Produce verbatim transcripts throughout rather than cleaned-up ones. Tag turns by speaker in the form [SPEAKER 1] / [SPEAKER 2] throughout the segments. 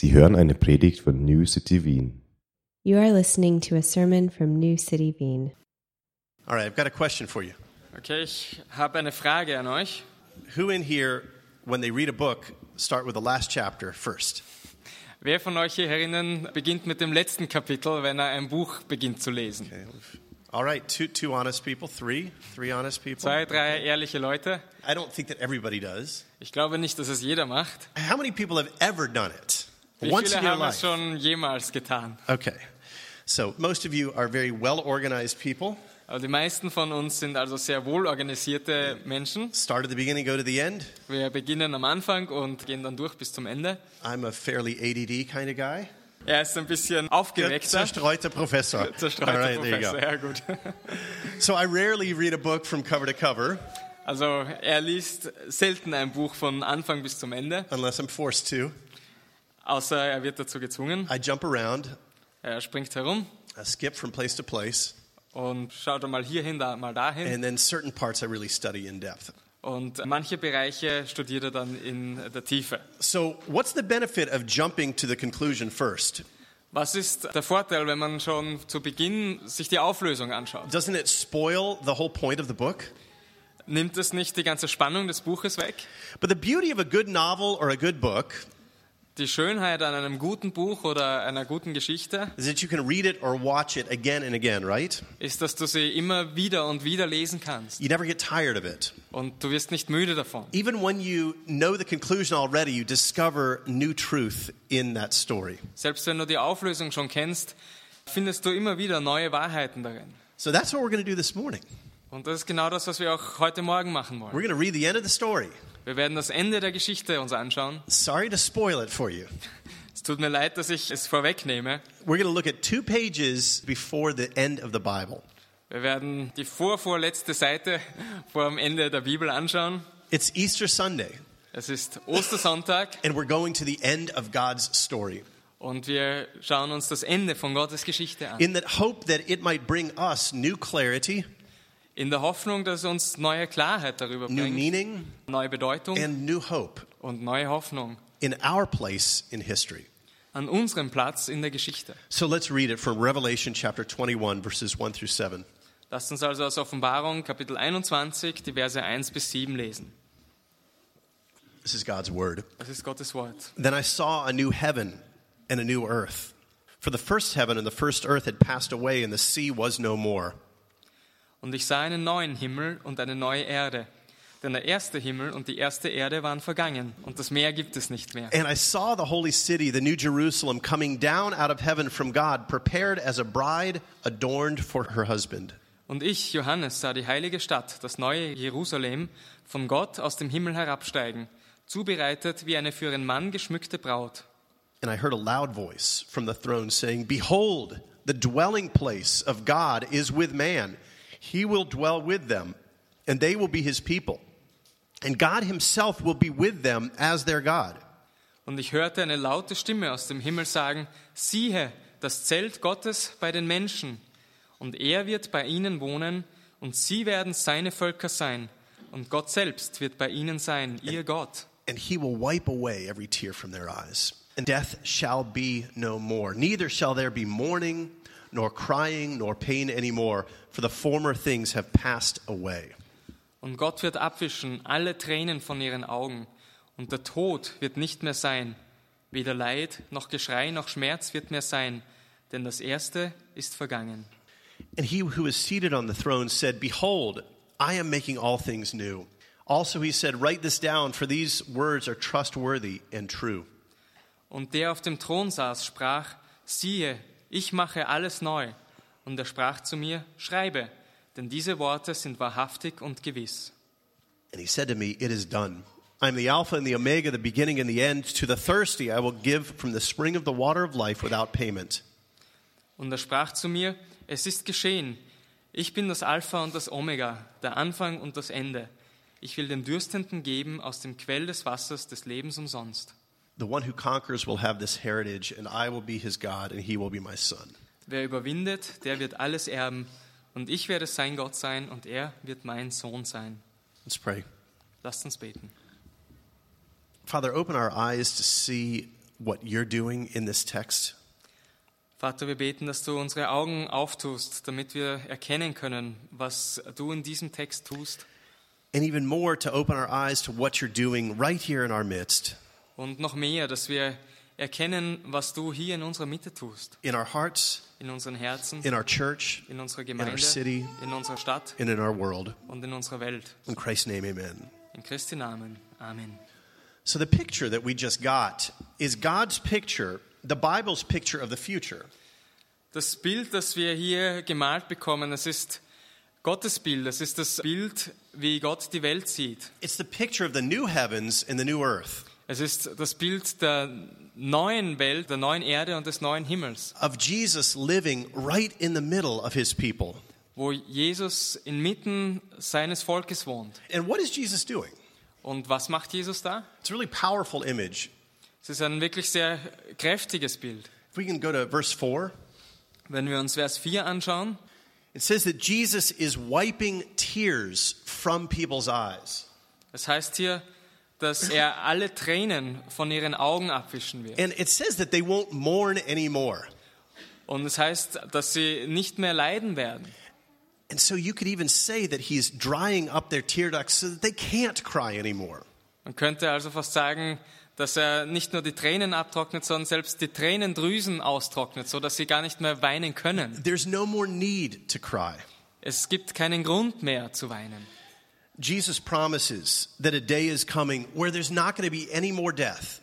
[SPEAKER 1] Sie hören eine Predigt von New City Wien.
[SPEAKER 2] You are listening to a sermon from New City Wien.
[SPEAKER 3] All right, I've got a question for you.
[SPEAKER 4] Okay, ich habe eine Frage an euch.
[SPEAKER 3] Who in here, when they read a book, start with the last chapter first?
[SPEAKER 4] Wer von euch hier herinnen beginnt mit dem letzten Kapitel, wenn er ein Buch beginnt zu lesen?
[SPEAKER 3] Okay. All right, two, two honest people, three, three honest people.
[SPEAKER 4] Zwei, drei ehrliche Leute.
[SPEAKER 3] I don't think that everybody does.
[SPEAKER 4] Ich glaube nicht, dass es jeder macht.
[SPEAKER 3] How many people have ever done it?
[SPEAKER 4] Wie
[SPEAKER 3] Once
[SPEAKER 4] viele
[SPEAKER 3] in your
[SPEAKER 4] haben es
[SPEAKER 3] life?
[SPEAKER 4] schon jemals getan?
[SPEAKER 3] Okay, so most of you are very well-organized people.
[SPEAKER 4] Aber die meisten von uns sind also sehr wohlorganisierte Menschen.
[SPEAKER 3] Start at the beginning, go to the end.
[SPEAKER 4] Wir beginnen am Anfang und gehen dann durch bis zum Ende.
[SPEAKER 3] I'm a fairly A D D kind of guy.
[SPEAKER 4] Er ist ein bisschen aufgeweckter.
[SPEAKER 3] Zerstreuter Professor.
[SPEAKER 4] Zerstreuter
[SPEAKER 3] All right, there you
[SPEAKER 4] Professor,
[SPEAKER 3] go.
[SPEAKER 4] ja gut.
[SPEAKER 3] So I rarely read a book from cover to cover,
[SPEAKER 4] Also er liest selten ein Buch von Anfang bis zum Ende,
[SPEAKER 3] unless I'm forced to.
[SPEAKER 4] außer er wird dazu gezwungen.
[SPEAKER 3] I jump around,
[SPEAKER 4] Er springt herum
[SPEAKER 3] I skip from place to place,
[SPEAKER 4] und schaut mal hierhin, da, mal dahin.
[SPEAKER 3] and then certain parts I really study in depth.
[SPEAKER 4] Und manche Bereiche studiert er dann in der Tiefe.
[SPEAKER 3] So what's the benefit of jumping to the conclusion first?
[SPEAKER 4] Was ist der Vorteil, wenn man schon zu Beginn sich die Auflösung anschaut?
[SPEAKER 3] Doesn't it spoil the whole point of the book?
[SPEAKER 4] Nimmt es nicht die ganze Spannung des Buches weg?
[SPEAKER 3] But the beauty of a good novel or a good book
[SPEAKER 4] Die Schönheit an einem guten Buch oder einer guten Geschichte
[SPEAKER 3] is that you can read it or watch it again and again, right?
[SPEAKER 4] ist, dass du sie immer wieder und wieder lesen kannst.
[SPEAKER 3] You never get tired of it.
[SPEAKER 4] Und du wirst nicht müde davon.
[SPEAKER 3] Even when you know the conclusion already, you discover new truth in that story.
[SPEAKER 4] Selbst wenn du die Auflösung schon kennst, findest du immer wieder neue Wahrheiten darin.
[SPEAKER 3] So that's what we're going to do this morning.
[SPEAKER 4] Und das ist genau das, was wir auch heute Morgen machen wollen.
[SPEAKER 3] We're going to read the end of the story.
[SPEAKER 4] Wir werden das Ende der Geschichte uns anschauen.
[SPEAKER 3] Sorry to spoil it for you.
[SPEAKER 4] Es tut mir leid, dass ich es vorwegnehme.
[SPEAKER 3] We're going to look at two pages before the end of the Bible.
[SPEAKER 4] Wir werden die vorvorletzte Seite vor dem Ende der Bibel anschauen.
[SPEAKER 3] It's Easter Sunday,
[SPEAKER 4] Es ist Ostersonntag
[SPEAKER 3] and we're going to the end of God's story
[SPEAKER 4] und wir schauen uns das Ende von Gottes Geschichte an.
[SPEAKER 3] in that hope that it might bring us new clarity,
[SPEAKER 4] In der Hoffnung, dass es uns neue Klarheit darüber
[SPEAKER 3] new
[SPEAKER 4] bringt,
[SPEAKER 3] meaning,
[SPEAKER 4] neue Bedeutung
[SPEAKER 3] and new hope
[SPEAKER 4] und neue Hoffnung
[SPEAKER 3] in our place in history.
[SPEAKER 4] an unserem Platz in der Geschichte.
[SPEAKER 3] So let's read it from Revelation chapter twenty-one, verses one through seven.
[SPEAKER 4] Lasst uns also aus Offenbarung Kapitel einundzwanzig, die Verse eins bis sieben lesen.
[SPEAKER 3] This is God's word.
[SPEAKER 4] Das ist Gottes Wort.
[SPEAKER 3] Then I saw a new heaven and a new earth. For the first heaven and the first earth had passed away, and the sea was no more.
[SPEAKER 4] Und ich sah einen neuen Himmel und eine neue Erde. Denn der erste Himmel und die erste Erde waren vergangen und das Meer gibt es nicht mehr.
[SPEAKER 3] And I saw the holy city, the new Jerusalem, coming down out of heaven from God, prepared as a bride adorned for her husband.
[SPEAKER 4] Und ich, Johannes, sah die heilige Stadt, das neue Jerusalem, von Gott aus dem Himmel herabsteigen, zubereitet wie eine für ihren Mann geschmückte Braut.
[SPEAKER 3] And I heard a loud voice from the throne saying, Behold, the dwelling place of God is with man. He will dwell with them, and they will be his people. And God himself will be with them as their God.
[SPEAKER 4] Und ich hörte eine laute Stimme aus dem Himmel sagen, siehe, das Zelt Gottes bei den Menschen. Und er wird bei ihnen wohnen, und sie werden seine Völker sein. Und Gott selbst wird bei ihnen sein, ihr Gott.
[SPEAKER 3] And he will wipe away every tear from their eyes. And death shall be no more. Neither shall there be mourning, nor crying, nor pain anymore, for the former things have passed away.
[SPEAKER 4] Und Gott wird abwischen alle Tränen von ihren Augen. Und der Tod wird nicht mehr sein. Weder Leid, noch Geschrei, noch Schmerz wird mehr sein. Denn das Erste ist vergangen.
[SPEAKER 3] And he who is seated on the throne said, Behold, I am making all things new. Also he said, Write this down, for these words are trustworthy and true.
[SPEAKER 4] Und der auf dem Thron saß, sprach, siehe, ich mache alles neu. Und er sprach zu mir, schreibe, denn diese Worte sind wahrhaftig und gewiss.
[SPEAKER 3] And he said to me, It is done. I am the Alpha and the Omega, the beginning and the end. To the thirsty I will give from the spring of the water of life without payment.
[SPEAKER 4] Und er sprach zu mir, es ist geschehen. Ich bin das Alpha und das Omega, der Anfang und das Ende. Ich will dem Dürstenden geben aus dem Quell des Wassers des Lebens umsonst.
[SPEAKER 3] The one who conquers will have this heritage, and I will be his God, and he will be my son.
[SPEAKER 4] Wer überwindet, der wird alles erben. Und ich werde sein Gott sein, und er wird mein Sohn sein.
[SPEAKER 3] Let's pray.
[SPEAKER 4] Lasst uns beten.
[SPEAKER 3] Father, open our eyes to see what you're doing in this text.
[SPEAKER 4] Vater, wir beten, dass du unsere Augen auftust, damit wir erkennen können, was du in diesem Text tust.
[SPEAKER 3] And even more, to open our eyes to what you're doing right here in our midst,
[SPEAKER 4] Und noch mehr, dass wir erkennen, was du hier in unserer Mitte tust.
[SPEAKER 3] in our hearts,
[SPEAKER 4] In unseren Herzen,
[SPEAKER 3] in our church,
[SPEAKER 4] in unserer
[SPEAKER 3] in our
[SPEAKER 4] Gemeinde,
[SPEAKER 3] city,
[SPEAKER 4] in unserer Stadt
[SPEAKER 3] and in our world.
[SPEAKER 4] und in unserer Welt.
[SPEAKER 3] In Christ's name, amen.
[SPEAKER 4] In Christi Namen. Amen.
[SPEAKER 3] So the picture that we just got is God's picture, the Bible's picture of the future.
[SPEAKER 4] Das Bild, das wir hier gemalt bekommen, das ist Gottes Bild. Das ist das Bild, wie Gott die Welt sieht.
[SPEAKER 3] It's the picture of the new heavens and the new earth,
[SPEAKER 4] Es ist das Bild der neuen Welt, der neuen Erde und des neuen Himmels,
[SPEAKER 3] of Jesus living right in the middle of his people.
[SPEAKER 4] wo Jesus inmitten seines Volkes wohnt.
[SPEAKER 3] And what is Jesus doing?
[SPEAKER 4] Und was macht Jesus da?
[SPEAKER 3] It's a really powerful image.
[SPEAKER 4] Es ist ein wirklich sehr kräftiges Bild.
[SPEAKER 3] If we can go to verse four.
[SPEAKER 4] Wenn wir uns Vers vier anschauen,
[SPEAKER 3] It says that Jesus is wiping tears from people's eyes.
[SPEAKER 4] es heißt hier, dass er alle Tränen von ihren Augen abwischen wird.
[SPEAKER 3] And it says that they won't mourn anymore.
[SPEAKER 4] Und es heißt, dass sie nicht mehr leiden werden.
[SPEAKER 3] And so you could even say that he's drying up their tear ducts so that they can't cry anymore.
[SPEAKER 4] Man könnte also fast sagen, dass er nicht nur die Tränen abtrocknet, sondern selbst die Tränendrüsen austrocknet, sodass sie gar nicht mehr weinen können.
[SPEAKER 3] There's no more need to cry.
[SPEAKER 4] Es gibt keinen Grund mehr zu weinen.
[SPEAKER 3] Jesus promises that a day is coming where there's not going to be any more death,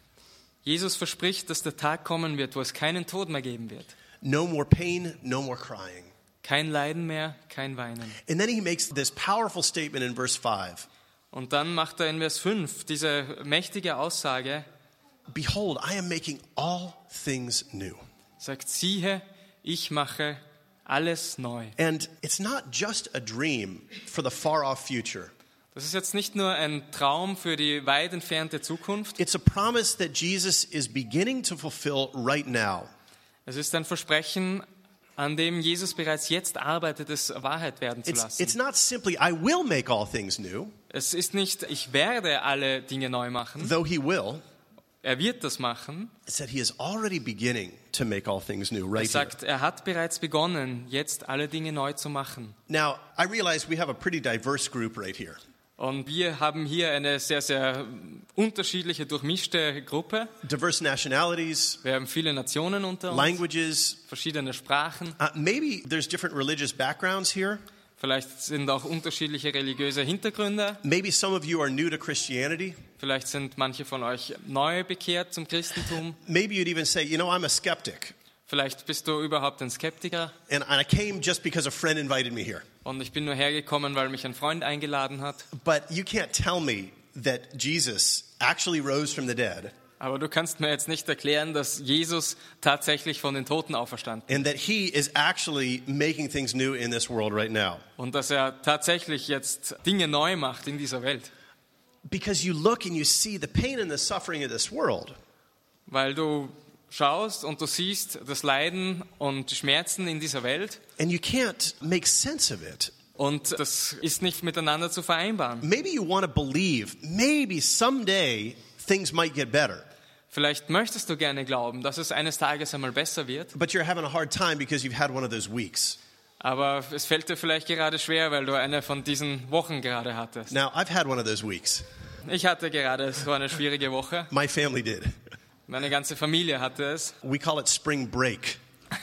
[SPEAKER 4] Jesus verspricht, dass der Tag kommen wird, wo es keinen Tod mehr geben wird.
[SPEAKER 3] no more pain, no more crying.
[SPEAKER 4] Kein Leiden mehr, kein Weinen.
[SPEAKER 3] And then he makes this powerful statement in verse five.
[SPEAKER 4] Und dann macht er in Vers fünf diese mächtige Aussage,
[SPEAKER 3] Behold, I am making all things new.
[SPEAKER 4] sagt, siehe, ich mache alles neu.
[SPEAKER 3] And it's not just a dream for the far-off future.
[SPEAKER 4] Das ist jetzt nicht nur ein Traum für die weit entfernte Zukunft,
[SPEAKER 3] It's a promise that Jesus is beginning to fulfill right now.
[SPEAKER 4] es ist ein Versprechen, an dem Jesus bereits jetzt arbeitet, es Wahrheit werden zu
[SPEAKER 3] It's,
[SPEAKER 4] lassen.
[SPEAKER 3] it's not simply, I will make all things new,
[SPEAKER 4] Es ist nicht, ich werde alle Dinge neu machen,
[SPEAKER 3] though he will.
[SPEAKER 4] er wird das machen.
[SPEAKER 3] It's that he is already beginning to make all things new
[SPEAKER 4] Er
[SPEAKER 3] right here.
[SPEAKER 4] sagt, er hat bereits begonnen, jetzt alle Dinge neu zu machen.
[SPEAKER 3] Now, I realize we have a pretty diverse group right here.
[SPEAKER 4] Und wir haben hier eine sehr, sehr unterschiedliche, durchmischte Gruppe.
[SPEAKER 3] Diverse nationalities,
[SPEAKER 4] Wir haben viele Nationen unter uns,
[SPEAKER 3] languages.
[SPEAKER 4] verschiedene Sprachen.
[SPEAKER 3] Uh, maybe there's different religious backgrounds here.
[SPEAKER 4] Vielleicht sind auch unterschiedliche religiöse Hintergründe.
[SPEAKER 3] Maybe some of you are new to Christianity.
[SPEAKER 4] Vielleicht sind manche von euch neu bekehrt zum Christentum.
[SPEAKER 3] Maybe you'd even say, you know, I'm a skeptic.
[SPEAKER 4] Vielleicht bist du überhaupt ein Skeptiker.
[SPEAKER 3] And I came just because a friend invited me here.
[SPEAKER 4] Und ich bin nur hergekommen, weil mich ein Freund eingeladen hat.
[SPEAKER 3] But you can't tell me that Jesus actually rose from the dead
[SPEAKER 4] Aber du kannst mir jetzt nicht erklären, dass Jesus tatsächlich von den Toten auferstanden ist.
[SPEAKER 3] and that he is actually making things new in this world right now.
[SPEAKER 4] Und dass er tatsächlich jetzt Dinge neu macht in dieser Welt.
[SPEAKER 3] Because you look and you see the pain and the suffering of this world.
[SPEAKER 4] Weil du schaust und du siehst das Leiden und die Schmerzen in dieser Welt.
[SPEAKER 3] And you can't make sense of it.
[SPEAKER 4] Und das ist nicht miteinander zu vereinbaren.
[SPEAKER 3] Maybe you want to believe, maybe someday things might get better.
[SPEAKER 4] Vielleicht möchtest du gerne glauben, dass es eines Tages einmal besser wird.
[SPEAKER 3] But you're having a hard time because you've had one of those weeks.
[SPEAKER 4] Aber es fällt dir vielleicht gerade schwer, weil du eine von diesen Wochen gerade hattest.
[SPEAKER 3] Now, I've had one of those weeks.
[SPEAKER 4] Ich hatte gerade so eine schwierige Woche.
[SPEAKER 3] My family did.
[SPEAKER 4] Meine ganze Familie hatte es.
[SPEAKER 3] We call it spring break.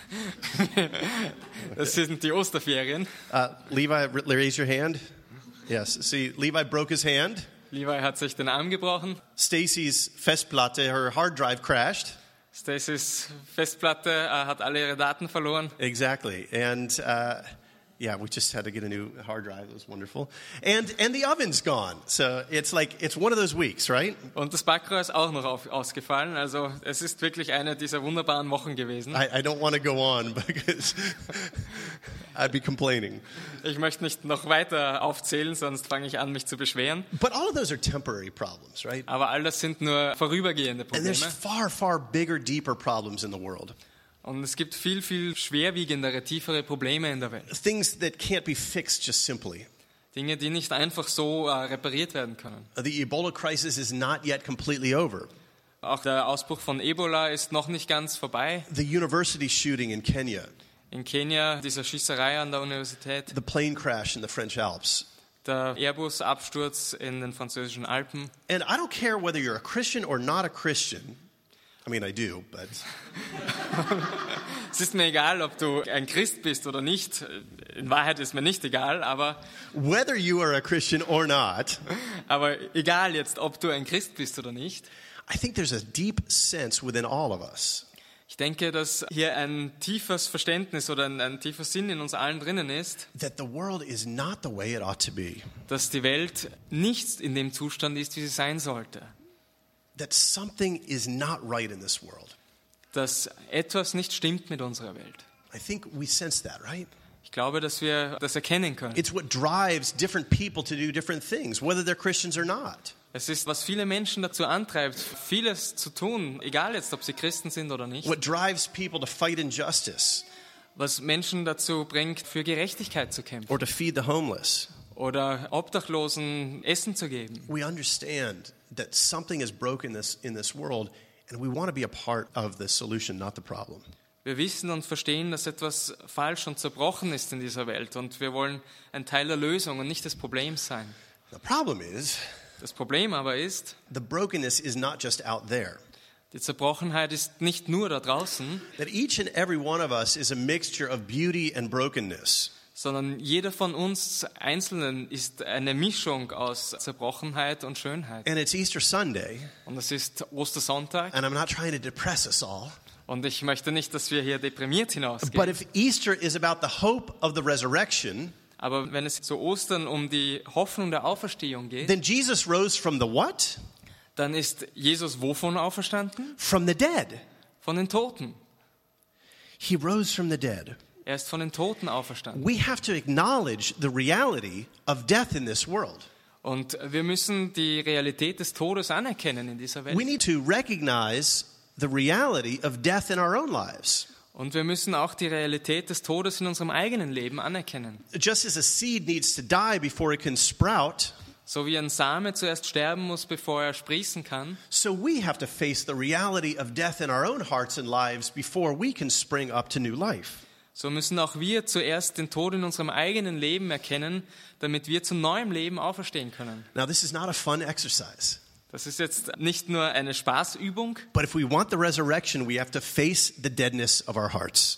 [SPEAKER 4] Das sind die Osterferien.
[SPEAKER 3] Uh, Levi, r- raise your hand. Yes. See, Levi broke his hand.
[SPEAKER 4] Levi hat sich den Arm gebrochen.
[SPEAKER 3] Stacy's Festplatte, her hard drive crashed.
[SPEAKER 4] Stacys Festplatte äh, hat alle ihre Daten verloren.
[SPEAKER 3] Exactly. And uh, yeah, we just had to get a new hard drive. It was wonderful. And and the oven's gone. So it's like, it's one of those weeks, right?
[SPEAKER 4] Und das Backrohr ist auch noch auf, ausgefallen. Also es ist wirklich eine dieser wunderbaren Wochen gewesen.
[SPEAKER 3] I, I don't want to go on because I'd be complaining.
[SPEAKER 4] Ich möchte nicht noch weiter aufzählen, sonst fange ich an, mich zu beschweren.
[SPEAKER 3] But all of those are temporary problems, right?
[SPEAKER 4] Aber all das sind nur vorübergehende
[SPEAKER 3] And there's
[SPEAKER 4] Probleme.
[SPEAKER 3] far, far bigger, deeper problems in the world.
[SPEAKER 4] Und es gibt viel, viel schwerwiegendere, tiefere Probleme in der Welt.
[SPEAKER 3] Things that can't be fixed just simply.
[SPEAKER 4] Dinge, die nicht einfach so äh, repariert werden können.
[SPEAKER 3] The Ebola crisis is not yet completely over.
[SPEAKER 4] Auch der Ausbruch von Ebola ist noch nicht ganz vorbei.
[SPEAKER 3] The university shooting in Kenya,
[SPEAKER 4] In Kenia, diese Schießerei an der Universität,
[SPEAKER 3] the plane crash in the French Alps.
[SPEAKER 4] der Airbus-Absturz in den französischen Alpen.
[SPEAKER 3] And I don't care whether you're a Christian or not a Christian. I mean, I do, but
[SPEAKER 4] Es ist mir egal, ob du ein Christ bist oder nicht. In Wahrheit ist mir nicht egal, aber,
[SPEAKER 3] whether you are a Christian or not,
[SPEAKER 4] aber egal jetzt, ob du ein Christ bist oder nicht.
[SPEAKER 3] I think there's a deep sense within all of us
[SPEAKER 4] Ich denke, dass hier ein tiefes Verständnis oder ein, ein tiefer Sinn in uns allen drinnen ist,
[SPEAKER 3] that the world is not the way it ought to be,
[SPEAKER 4] dass die Welt nicht in dem Zustand ist, wie sie sein sollte.
[SPEAKER 3] that something is not right in this world.
[SPEAKER 4] Dass etwas nicht stimmt mit unserer Welt.
[SPEAKER 3] I think we sense that, right?
[SPEAKER 4] Ich glaube, dass wir das erkennen können.
[SPEAKER 3] It's what drives different people to do different things, whether they're Christians or not.
[SPEAKER 4] Es ist, was viele Menschen dazu antreibt, vieles zu tun, egal jetzt, ob sie Christen sind oder nicht.
[SPEAKER 3] What drives people to fight injustice
[SPEAKER 4] Was Menschen dazu bringt, für Gerechtigkeit zu kämpfen
[SPEAKER 3] or to feed the homeless.
[SPEAKER 4] oder Obdachlosen Essen zu geben.
[SPEAKER 3] We understand that something is broken this, in this world, and we want to be a part of the solution, not the problem.
[SPEAKER 4] Wir wissen und verstehen, dass etwas falsch und zerbrochen ist in dieser Welt und wir wollen ein Teil der Lösung und nicht des Problems sein.
[SPEAKER 3] The problem is,
[SPEAKER 4] Das Problem aber ist,
[SPEAKER 3] the brokenness is not just out there.
[SPEAKER 4] die Zerbrochenheit ist nicht nur da draußen,
[SPEAKER 3] That each and every one of us is a mixture of beauty and brokenness.
[SPEAKER 4] sondern jeder von uns Einzelnen ist eine Mischung aus Zerbrochenheit und Schönheit.
[SPEAKER 3] And it's Easter Sunday,
[SPEAKER 4] Und es ist Ostersonntag
[SPEAKER 3] and I'm not trying to depress us all,
[SPEAKER 4] und ich möchte nicht, dass wir hier deprimiert
[SPEAKER 3] but
[SPEAKER 4] hinausgehen.
[SPEAKER 3] if Easter is about the hope of the resurrection,
[SPEAKER 4] Aber wenn es zu Ostern um die Hoffnung der Auferstehung geht,
[SPEAKER 3] then Jesus rose from the what?
[SPEAKER 4] dann ist Jesus wovon auferstanden?
[SPEAKER 3] From the dead.
[SPEAKER 4] Von den Toten.
[SPEAKER 3] He rose from the dead.
[SPEAKER 4] Er ist von den Toten auferstanden.
[SPEAKER 3] We have to acknowledge the reality of death in this world.
[SPEAKER 4] Und wir müssen die Realität des Todes anerkennen in dieser
[SPEAKER 3] We
[SPEAKER 4] Welt.
[SPEAKER 3] need to recognize the reality of death in our own lives.
[SPEAKER 4] Und wir müssen auch die Realität des Todes in unserem eigenen Leben anerkennen.
[SPEAKER 3] Just as a seed needs to die before it can sprout,
[SPEAKER 4] So wie ein Same zuerst sterben muss, bevor er sprießen kann,
[SPEAKER 3] so we have to face the reality of death in our own hearts and lives before we can spring up to new life.
[SPEAKER 4] so müssen auch wir zuerst den Tod in unserem eigenen Leben erkennen, damit wir zu neuem Leben auferstehen können.
[SPEAKER 3] Now, this is not a fun exercise,
[SPEAKER 4] Das ist jetzt nicht nur eine Spaßübung,
[SPEAKER 3] but if we want the resurrection, we have to face the deadness of our hearts.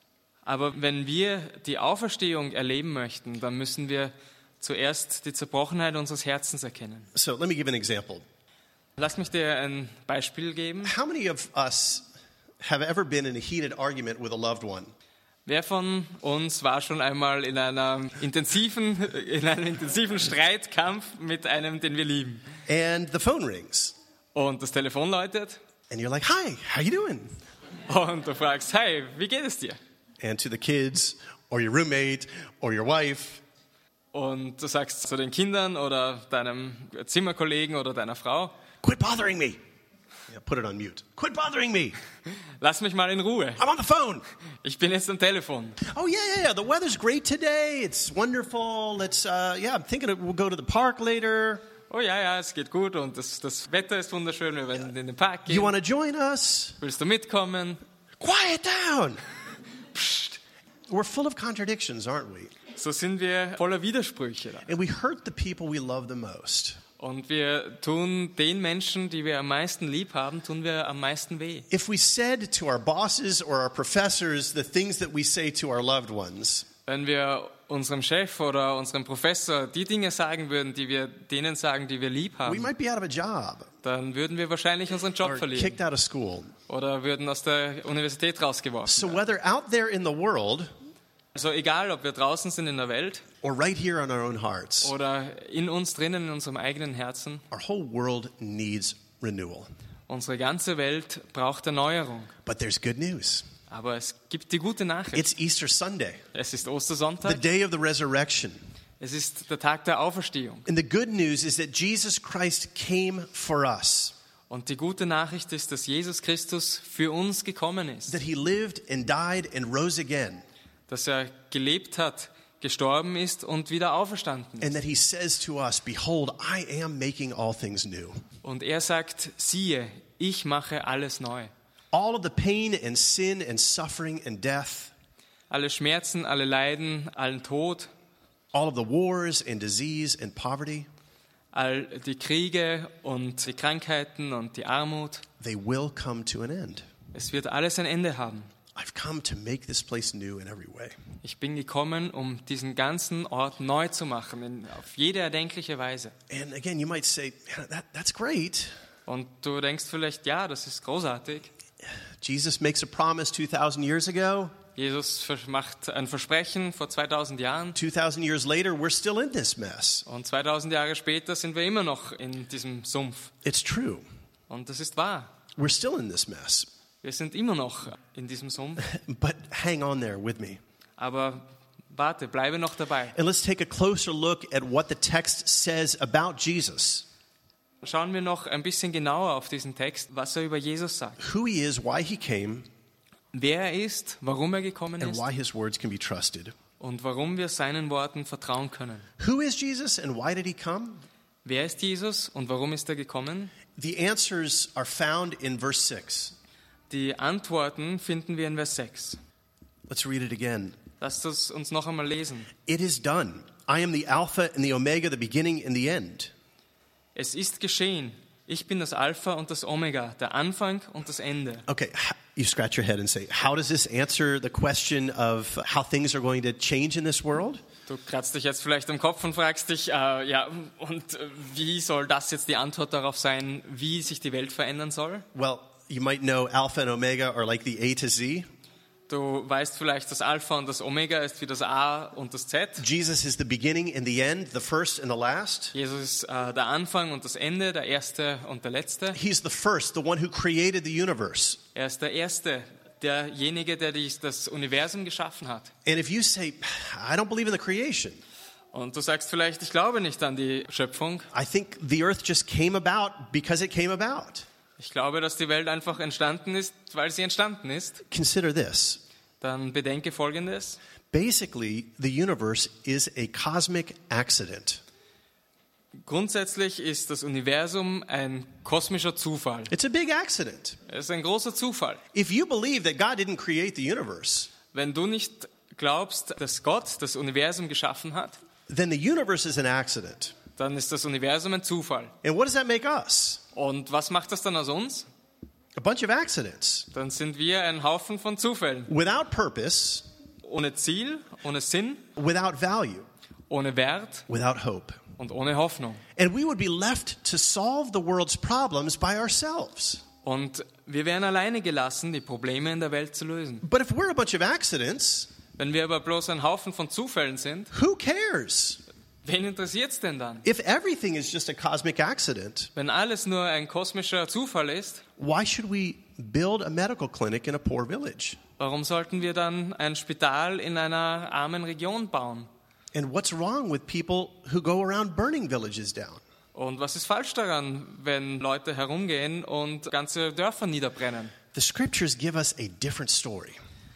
[SPEAKER 4] aber wenn wir die Auferstehung erleben möchten, dann müssen wir zuerst die Zerbrochenheit unseres Herzens erkennen.
[SPEAKER 3] So, let me give an example.
[SPEAKER 4] Lass mich dir ein Beispiel geben.
[SPEAKER 3] How many of us have ever been in a heated argument with a loved one?
[SPEAKER 4] Wer von uns war schon einmal in einer intensiven, in einem intensiven Streitkampf mit einem, den wir lieben?
[SPEAKER 3] And the phone rings,
[SPEAKER 4] Und das Telefon läutet
[SPEAKER 3] and you're like, "Hi, how you doing?"
[SPEAKER 4] und du fragst, hey, wie geht es dir?
[SPEAKER 3] And to the kids, or your roommate, or your wife,
[SPEAKER 4] Und du sagst zu den Kindern oder deinem Zimmerkollegen oder deiner Frau,
[SPEAKER 3] "Quit bothering me." Yeah, put it on mute. Quit bothering me.
[SPEAKER 4] lass mich mal in Ruhe.
[SPEAKER 3] I'm on the phone.
[SPEAKER 4] Ich bin jetzt am Telefon.
[SPEAKER 3] Oh yeah, yeah, yeah. The weather's great today. It's wonderful. Let's, uh, yeah, I'm thinking we'll go to the park later.
[SPEAKER 4] Oh ja, ja, es geht gut und das, das Wetter ist wunderschön, wir werden in den Park
[SPEAKER 3] You
[SPEAKER 4] gehen.
[SPEAKER 3] want to join us?
[SPEAKER 4] Willst du mitkommen?
[SPEAKER 3] Quiet down. Psst. We're full of contradictions, aren't we?
[SPEAKER 4] So sind wir voller Widersprüche. Da.
[SPEAKER 3] And we hurt the people we love the most.
[SPEAKER 4] Und wir tun den Menschen, die wir am meisten lieb haben, tun wir am meisten weh.
[SPEAKER 3] If we said to our bosses or our professors the things that we say to our loved ones,
[SPEAKER 4] Wenn wir unserem Chef oder unserem Professor die Dinge sagen würden, die wir denen sagen, die wir lieb
[SPEAKER 3] we
[SPEAKER 4] haben,
[SPEAKER 3] might be out of a job
[SPEAKER 4] dann würden wir wahrscheinlich unseren Job
[SPEAKER 3] or
[SPEAKER 4] verlieren
[SPEAKER 3] kicked out of school.
[SPEAKER 4] oder würden aus der Universität rausgeworfen.
[SPEAKER 3] So whether out there in the world
[SPEAKER 4] Also egal, ob wir draußen sind in der Welt
[SPEAKER 3] or right here in our own hearts,
[SPEAKER 4] oder in uns drinnen, in unserem eigenen Herzen,
[SPEAKER 3] our whole world needs renewal.
[SPEAKER 4] unsere ganze Welt braucht Erneuerung.
[SPEAKER 3] But there's good news.
[SPEAKER 4] Aber es gibt die gute Nachricht.
[SPEAKER 3] It's Easter Sunday,
[SPEAKER 4] Es ist
[SPEAKER 3] the
[SPEAKER 4] Ostersonntag,
[SPEAKER 3] day of the resurrection.
[SPEAKER 4] es ist der Tag der Auferstehung.
[SPEAKER 3] And the good news is that Jesus Christ came for us,
[SPEAKER 4] Und die gute Nachricht ist, dass Jesus Christus für uns gekommen ist.
[SPEAKER 3] that he lived and died and rose again,
[SPEAKER 4] Dass er gelebt hat, gestorben ist und wieder auferstanden
[SPEAKER 3] and
[SPEAKER 4] ist.
[SPEAKER 3] that he says to us, "Behold, I am making all things new."
[SPEAKER 4] Und er sagt, siehe, ich mache alles neu.
[SPEAKER 3] All of the pain and sin and suffering and death,
[SPEAKER 4] Alle Schmerzen, alle Leiden, allen Tod,
[SPEAKER 3] all of the wars and disease and poverty,
[SPEAKER 4] all die Kriege und die Krankheiten und die Armut,
[SPEAKER 3] they will come to an end.
[SPEAKER 4] es wird alles ein Ende haben.
[SPEAKER 3] I've come to make this place new in every way.
[SPEAKER 4] Ich bin gekommen, um diesen ganzen Ort neu zu machen, in, auf jede erdenkliche Weise.
[SPEAKER 3] And again, you might say, "Man, that, that's great.
[SPEAKER 4] Und du denkst vielleicht, ja, das ist großartig.
[SPEAKER 3] Jesus makes a promise two thousand years ago.
[SPEAKER 4] Jesus macht ein Versprechen vor zweitausend Jahren
[SPEAKER 3] two thousand years later, we're still in this mess.
[SPEAKER 4] und zweitausend Jahre später sind wir immer noch in diesem Sumpf.
[SPEAKER 3] It's true.
[SPEAKER 4] Und das ist wahr.
[SPEAKER 3] We're still in this mess.
[SPEAKER 4] Wir sind immer noch in diesem Sumpf.
[SPEAKER 3] But hang on there with me.
[SPEAKER 4] Aber warte, bleibe noch dabei.
[SPEAKER 3] And let's take a closer look at what the text says about Jesus.
[SPEAKER 4] Schauen wir noch ein bisschen genauer auf diesen Text, was er über Jesus sagt.
[SPEAKER 3] Who he is, why he came,
[SPEAKER 4] Wer er ist, warum er gekommen
[SPEAKER 3] and
[SPEAKER 4] ist
[SPEAKER 3] why his words can be trusted.
[SPEAKER 4] und warum wir seinen Worten vertrauen können.
[SPEAKER 3] Who is Jesus and why did he come?
[SPEAKER 4] Wer ist Jesus und warum ist er gekommen?
[SPEAKER 3] The answers are found in verse six.
[SPEAKER 4] Die Antworten finden wir in Vers sechs.
[SPEAKER 3] Let's read it again.
[SPEAKER 4] Lasst uns uns noch einmal lesen.
[SPEAKER 3] It is done. I am the Alpha and the Omega, the beginning and the end.
[SPEAKER 4] Es ist geschehen. Ich bin das Alpha und das Omega, der Anfang und das Ende.
[SPEAKER 3] Okay, you scratch your head and say, how does this answer the question of how things are going to change in this world?
[SPEAKER 4] Du kratzt dich jetzt vielleicht am Kopf und fragst dich, äh, ja, und äh, wie soll das jetzt die Antwort darauf sein, wie sich die Welt verändern soll?
[SPEAKER 3] Well, you might know Alpha and Omega are like the A to Z.
[SPEAKER 4] Du weißt vielleicht, das Alpha und das Omega ist wie das A und das Z.
[SPEAKER 3] Jesus is the beginning and the end, the first and the last.
[SPEAKER 4] Jesus ist äh, der Anfang und das Ende, der Erste und der Letzte.
[SPEAKER 3] He's the first, the one who created the universe.
[SPEAKER 4] Er ist der Erste, derjenige, der dies, das Universum geschaffen hat.
[SPEAKER 3] And if you say, I don't believe in the creation,
[SPEAKER 4] Und du sagst vielleicht, ich glaube nicht an die Schöpfung.
[SPEAKER 3] I think the earth just came about because it came about.
[SPEAKER 4] Ich glaube, dass die Welt einfach entstanden ist, weil sie entstanden ist.
[SPEAKER 3] Consider this.
[SPEAKER 4] Dann bedenke Folgendes.
[SPEAKER 3] Basically, the universe is a cosmic accident.
[SPEAKER 4] Grundsätzlich ist das Universum ein kosmischer Zufall.
[SPEAKER 3] It's a big accident.
[SPEAKER 4] Es ist ein großer Zufall.
[SPEAKER 3] If you believe that God didn't create the universe,
[SPEAKER 4] Wenn du nicht glaubst, dass Gott das Universum geschaffen hat,
[SPEAKER 3] then the universe is an accident.
[SPEAKER 4] dann ist das Universum ein Zufall.
[SPEAKER 3] And what does that make us?
[SPEAKER 4] Und was macht das dann aus uns?
[SPEAKER 3] A bunch of accidents.
[SPEAKER 4] Dann sind wir ein Haufen von Zufällen.
[SPEAKER 3] Without purpose,
[SPEAKER 4] Ohne Ziel, ohne Sinn,
[SPEAKER 3] without value,
[SPEAKER 4] ohne Wert
[SPEAKER 3] without hope.
[SPEAKER 4] und ohne Hoffnung.
[SPEAKER 3] And we would be left to solve the world's problems by ourselves.
[SPEAKER 4] Und wir wären alleine gelassen, die Probleme in der Welt zu lösen.
[SPEAKER 3] But if we're a bunch of accidents,
[SPEAKER 4] Wenn wir aber bloß ein Haufen von Zufällen sind,
[SPEAKER 3] who cares?
[SPEAKER 4] wen interessiert's denn dann?
[SPEAKER 3] If everything is just a cosmic accident,
[SPEAKER 4] Wenn alles nur ein kosmischer Zufall ist,
[SPEAKER 3] why should we build a medical clinic in a poor village?
[SPEAKER 4] warum sollten wir dann ein Spital in einer armen Region bauen?
[SPEAKER 3] And what's wrong with people who go around burning villages down?
[SPEAKER 4] Und was ist falsch daran, wenn Leute herumgehen und ganze Dörfer niederbrennen?
[SPEAKER 3] The scriptures give us a different story,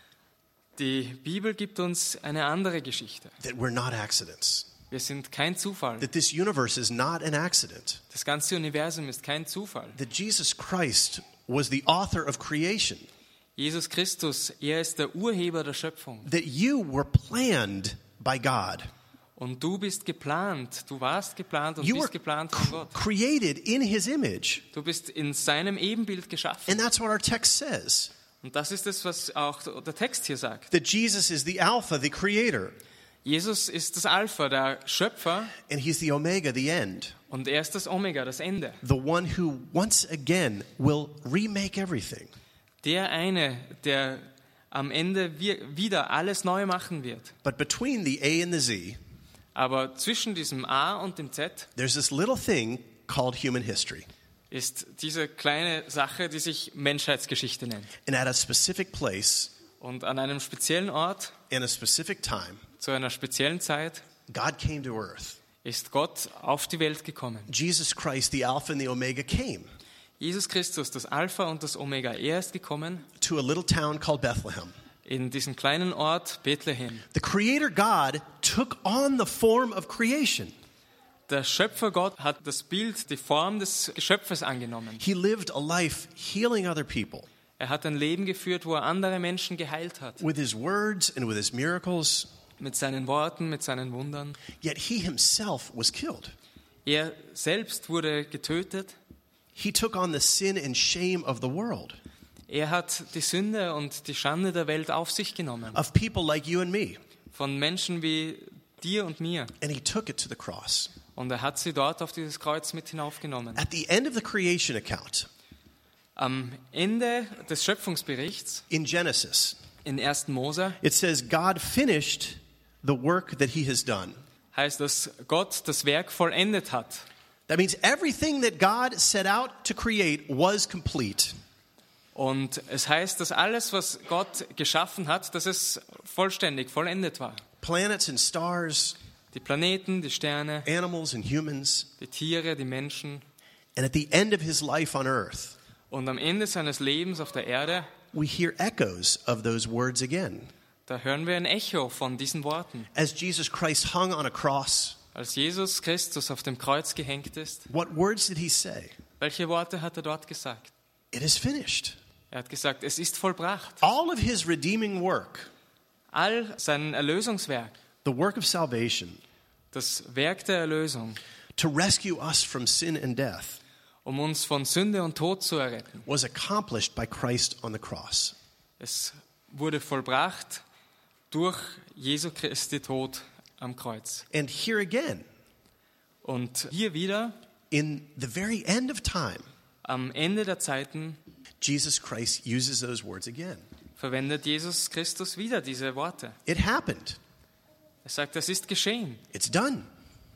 [SPEAKER 4] Die Bibel gibt uns eine andere Geschichte.
[SPEAKER 3] that we're not accidents,
[SPEAKER 4] Wir sind kein Zufall.
[SPEAKER 3] that this universe is not an accident,
[SPEAKER 4] Das ganze Universum ist kein Zufall.
[SPEAKER 3] that Jesus Christ was the author of creation,
[SPEAKER 4] Jesus Christus, er ist der Urheber der Schöpfung.
[SPEAKER 3] that you were planned by God.
[SPEAKER 4] Und du bist geplant. Du warst geplant und
[SPEAKER 3] You were
[SPEAKER 4] bist geplant von
[SPEAKER 3] c-
[SPEAKER 4] Gott.
[SPEAKER 3] created in his image.
[SPEAKER 4] Du bist in seinem Ebenbild geschaffen.
[SPEAKER 3] And that's what our text says,
[SPEAKER 4] Und das ist es, was auch der Text hier sagt.
[SPEAKER 3] that Jesus is the Alpha, the creator,
[SPEAKER 4] Jesus ist das Alpha, der Schöpfer,
[SPEAKER 3] and he's the Omega, the end,
[SPEAKER 4] und er ist das Omega, das Ende.
[SPEAKER 3] the one who once again will remake everything.
[SPEAKER 4] Der eine, der am Ende wir- wieder alles neu machen wird.
[SPEAKER 3] But between the A and the Z,
[SPEAKER 4] Aber zwischen diesem A und dem Z
[SPEAKER 3] there's this little thing called human history.
[SPEAKER 4] ist diese kleine Sache, die sich Menschheitsgeschichte nennt.
[SPEAKER 3] And at a specific place,
[SPEAKER 4] Und an einem speziellen Ort,
[SPEAKER 3] in a specific time,
[SPEAKER 4] zu einer speziellen Zeit,
[SPEAKER 3] God came to earth.
[SPEAKER 4] ist Gott auf die Welt gekommen.
[SPEAKER 3] Jesus Christ, the Alpha and the Omega, came
[SPEAKER 4] Jesus Christus, das Alpha und das Omega, er ist gekommen
[SPEAKER 3] to a little town called Bethlehem.
[SPEAKER 4] in diesen kleinen Ort Bethlehem.
[SPEAKER 3] The Creator God took on the form of creation.
[SPEAKER 4] Der Schöpfer Gott hat das Bild, die Form des Geschöpfes angenommen.
[SPEAKER 3] He lived a life healing other people
[SPEAKER 4] Er hat ein Leben geführt, wo er andere Menschen geheilt hat.
[SPEAKER 3] with his words and with his miracles,
[SPEAKER 4] Mit seinen Worten, mit seinen Wundern.
[SPEAKER 3] yet he himself was killed.
[SPEAKER 4] Er selbst wurde getötet.
[SPEAKER 3] He took on the sin and shame of the world,
[SPEAKER 4] Er hat die Sünde und die Schande der Welt auf sich genommen.
[SPEAKER 3] of people like you and me,
[SPEAKER 4] Von Menschen wie dir und mir.
[SPEAKER 3] and he took it to the cross.
[SPEAKER 4] Und er hat sie dort auf dieses Kreuz mit hinaufgenommen.
[SPEAKER 3] At the end of the creation account
[SPEAKER 4] Am Ende des Schöpfungsberichts
[SPEAKER 3] in Genesis,
[SPEAKER 4] in ersten Mose
[SPEAKER 3] it says God finished the work that he has done.
[SPEAKER 4] heißt, dass Gott das Werk vollendet hat.
[SPEAKER 3] That means everything that God set out to create was complete.
[SPEAKER 4] Und es heißt, dass alles, was Gott geschaffen hat, dass es vollständig, vollendet war.
[SPEAKER 3] Planets and stars,
[SPEAKER 4] Die Planeten, die Sterne,
[SPEAKER 3] animals and humans.
[SPEAKER 4] die Tiere, die Menschen.
[SPEAKER 3] And at the end of his life on earth,
[SPEAKER 4] Und am Ende seines Lebens auf der Erde,
[SPEAKER 3] we hear echoes of those words again.
[SPEAKER 4] da hören wir ein Echo von diesen Worten.
[SPEAKER 3] As Jesus Christ hung on a cross,
[SPEAKER 4] Als Jesus Christus auf dem Kreuz gehängt ist,
[SPEAKER 3] what words did he say?
[SPEAKER 4] welche Worte hat er dort gesagt?
[SPEAKER 3] It is finished.
[SPEAKER 4] Er hat gesagt, es ist vollbracht.
[SPEAKER 3] All of his redeeming work,
[SPEAKER 4] All sein Erlösungswerk,
[SPEAKER 3] the work of salvation,
[SPEAKER 4] das Werk der Erlösung,
[SPEAKER 3] to rescue us from sin and death,
[SPEAKER 4] um uns von Sünde und Tod zu erretten.
[SPEAKER 3] was accomplished by Christ on the cross.
[SPEAKER 4] Es wurde vollbracht durch Jesu Christi Tod am Kreuz.
[SPEAKER 3] And here again,
[SPEAKER 4] Und hier wieder,
[SPEAKER 3] in the very end of time,
[SPEAKER 4] am Ende der Zeiten,
[SPEAKER 3] Jesus Christ uses those words again.
[SPEAKER 4] verwendet Jesus Christus wieder diese Worte.
[SPEAKER 3] It happened.
[SPEAKER 4] Er sagt, es ist geschehen.
[SPEAKER 3] It's done.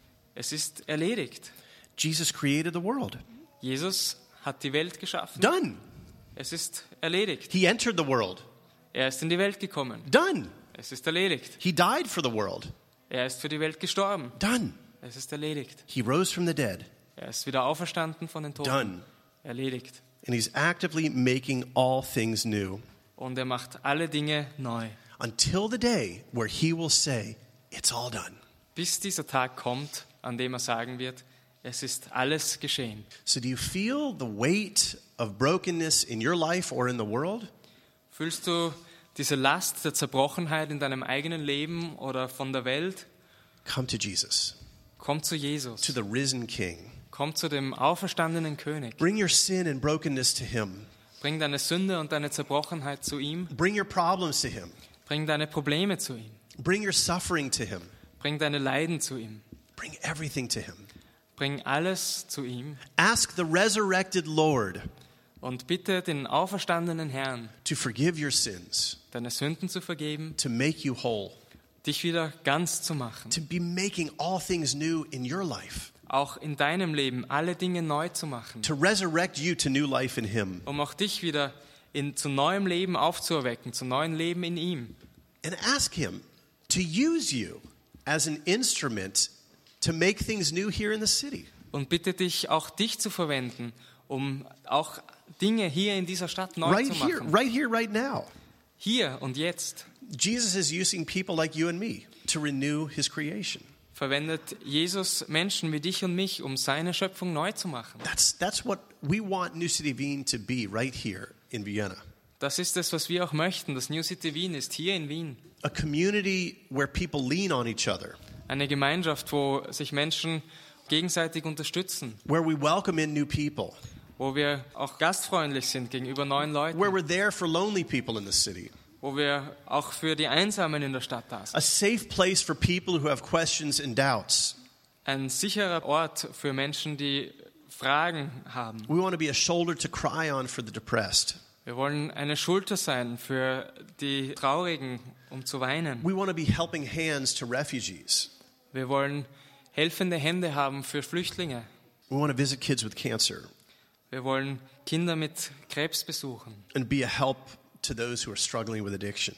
[SPEAKER 4] Es ist erledigt.
[SPEAKER 3] Jesus created the world.
[SPEAKER 4] Jesus hat die Welt geschaffen.
[SPEAKER 3] Done.
[SPEAKER 4] Es ist erledigt.
[SPEAKER 3] He entered the world.
[SPEAKER 4] Er ist in die Welt gekommen.
[SPEAKER 3] Done.
[SPEAKER 4] Es ist erledigt.
[SPEAKER 3] He died for the world.
[SPEAKER 4] Er ist für die Welt gestorben.
[SPEAKER 3] Done.
[SPEAKER 4] Es ist erledigt.
[SPEAKER 3] He rose from the dead.
[SPEAKER 4] Er ist wieder auferstanden von den Toten.
[SPEAKER 3] Done.
[SPEAKER 4] Erledigt.
[SPEAKER 3] And he's actively making all things new
[SPEAKER 4] Und er macht alle Dinge neu.
[SPEAKER 3] until the day where he will say, it's all done.
[SPEAKER 4] Bis dieser Tag kommt, an dem er sagen wird, es ist alles geschehen.
[SPEAKER 3] So do you feel the weight of brokenness in your life or in the world?
[SPEAKER 4] Fühlst du diese Last der Zerbrochenheit in deinem eigenen Leben oder von der Welt?
[SPEAKER 3] Come to Jesus,
[SPEAKER 4] Komm zu
[SPEAKER 3] to
[SPEAKER 4] Jesus.
[SPEAKER 3] the risen King.
[SPEAKER 4] Komm zu dem auferstandenen König.
[SPEAKER 3] Bring your sin and brokenness to him.
[SPEAKER 4] Bring deine Sünde und deine Zerbrochenheit zu ihm.
[SPEAKER 3] Bring your problems to him.
[SPEAKER 4] Bring deine Probleme zu ihm.
[SPEAKER 3] Bring your suffering to him.
[SPEAKER 4] Bring deine Leiden zu ihm.
[SPEAKER 3] Bring everything to him.
[SPEAKER 4] Bring alles zu ihm
[SPEAKER 3] Ask the resurrected Lord
[SPEAKER 4] und bitte den auferstandenen Herrn,
[SPEAKER 3] to forgive your sins,
[SPEAKER 4] deine Sünden zu vergeben,
[SPEAKER 3] to make you whole,
[SPEAKER 4] dich wieder ganz zu machen,
[SPEAKER 3] to be making all things new in your life,
[SPEAKER 4] auch in deinem Leben alle Dinge neu zu machen,
[SPEAKER 3] to resurrect you to new life in him.
[SPEAKER 4] um auch dich wieder in, zu neuem Leben aufzuerwecken, zu neuem Leben in ihm.
[SPEAKER 3] And ask him to use you as an instrument to make things new here in the city.
[SPEAKER 4] Und bitte dich, auch dich zu verwenden, um auch Dinge hier in dieser Stadt neu
[SPEAKER 3] Right
[SPEAKER 4] zu
[SPEAKER 3] here,
[SPEAKER 4] machen.
[SPEAKER 3] right here, right now.
[SPEAKER 4] Hier und jetzt
[SPEAKER 3] Jesus is using people like you and me to renew his creation.
[SPEAKER 4] verwendet Jesus Menschen wie dich und mich, um seine Schöpfung neu zu machen.
[SPEAKER 3] That's, that's what we want New City Wien to be right here in Vienna.
[SPEAKER 4] Das ist es, was wir auch möchten. Das New City Wien ist hier in Wien.
[SPEAKER 3] A community where people lean on each other,
[SPEAKER 4] Eine Gemeinschaft, wo sich Menschen gegenseitig unterstützen,
[SPEAKER 3] where we welcome in new people,
[SPEAKER 4] wo wir auch gastfreundlich sind gegenüber neuen Leuten,
[SPEAKER 3] where we're there for lonely people in the city,
[SPEAKER 4] wo wir auch für die Einsamen in der Stadt da sind.
[SPEAKER 3] a safe place for people who have questions and doubts.
[SPEAKER 4] Ein sicherer Ort für Menschen, die Fragen haben.
[SPEAKER 3] We want to be a shoulder to cry on for the depressed.
[SPEAKER 4] Wir wollen eine Schulter sein für die Traurigen, um zu weinen.
[SPEAKER 3] We want to be helping hands to refugees.
[SPEAKER 4] Wir wollen helfende Hände haben für Flüchtlinge.
[SPEAKER 3] We want to visit kids with cancer
[SPEAKER 4] Wir wollen Kinder mit Krebs besuchen
[SPEAKER 3] and be a help to those who are struggling with addiction.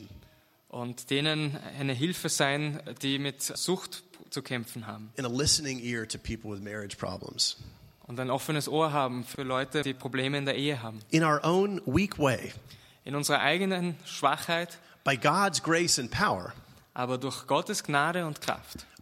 [SPEAKER 4] und denen eine Hilfe sein, die mit Sucht zu kämpfen haben.
[SPEAKER 3] And a listening ear to people with marriage problems.
[SPEAKER 4] Und ein offenes Ohr haben für Leute, die Probleme in der Ehe haben.
[SPEAKER 3] In our own weak way,
[SPEAKER 4] In unserer eigenen Schwachheit,
[SPEAKER 3] by God's grace and power,
[SPEAKER 4] aber durch Gottes Gnade und Kraft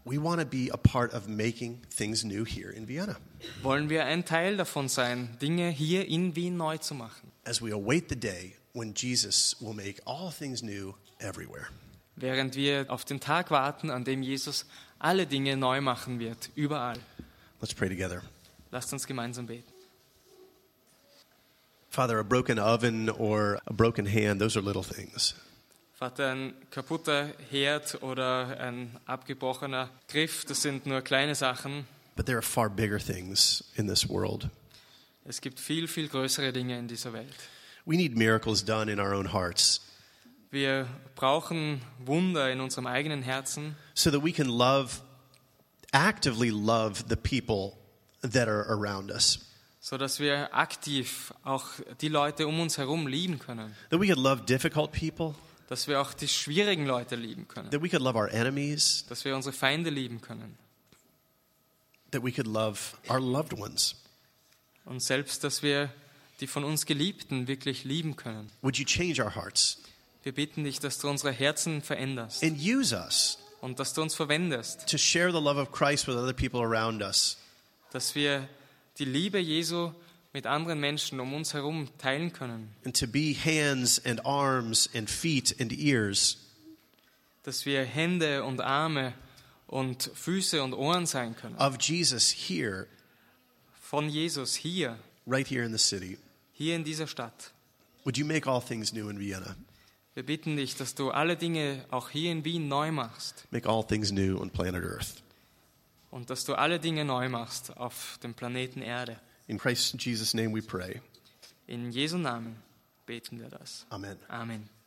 [SPEAKER 3] we want to be a part of making things new here in Vienna.
[SPEAKER 4] wollen wir ein Teil davon sein, Dinge hier in Wien neu zu machen.
[SPEAKER 3] As we await the day when Jesus will make all things new everywhere.
[SPEAKER 4] Während wir auf den Tag warten, an dem Jesus alle Dinge neu machen wird, überall.
[SPEAKER 3] Let's pray together.
[SPEAKER 4] Lasst uns gemeinsam beten.
[SPEAKER 3] Father, a broken oven or a broken hand, those are little things.
[SPEAKER 4] Vater, ein kaputter Herd oder ein abgebrochener Griff, das sind nur kleine Sachen.
[SPEAKER 3] But there are far bigger things in this world.
[SPEAKER 4] Es gibt viel, viel größere Dinge in dieser Welt.
[SPEAKER 3] We need miracles done in our own hearts
[SPEAKER 4] Wir brauchen Wunder in unserem eigenen Herzen,
[SPEAKER 3] so that we can love, actively love the people that are around us.
[SPEAKER 4] sodass wir aktiv auch die Leute um uns herum lieben können.
[SPEAKER 3] That we could love difficult people,
[SPEAKER 4] Dass wir auch die schwierigen Leute lieben können.
[SPEAKER 3] that we could love our enemies,
[SPEAKER 4] Dass wir unsere Feinde lieben können.
[SPEAKER 3] that we could love our loved ones.
[SPEAKER 4] Und selbst, dass wir die von uns Geliebten wirklich lieben können.
[SPEAKER 3] Would you change our hearts
[SPEAKER 4] Wir bitten dich, dass du unsere Herzen veränderst
[SPEAKER 3] and use us
[SPEAKER 4] und dass du uns verwendest,
[SPEAKER 3] to share the love of Christ with other people around us?
[SPEAKER 4] dass wir die Liebe Jesu mit anderen Menschen um uns herum teilen können,
[SPEAKER 3] And to be hands and arms and feet and ears
[SPEAKER 4] dass wir Hände und Arme und Füße und Ohren sein können.
[SPEAKER 3] of Jesus here,
[SPEAKER 4] Von Jesus hier,
[SPEAKER 3] right here in the city.
[SPEAKER 4] hier in dieser Stadt.
[SPEAKER 3] Would you make all things new in Vienna?
[SPEAKER 4] Wir bitten dich, dass du alle Dinge auch hier in Wien neu machst
[SPEAKER 3] Make all things new on planet Earth.
[SPEAKER 4] und dass du alle Dinge neu machst auf dem Planeten Erde.
[SPEAKER 3] In Christ Jesus' name we pray.
[SPEAKER 4] In Jesu Namen beten wir das.
[SPEAKER 3] Amen.
[SPEAKER 4] Amen.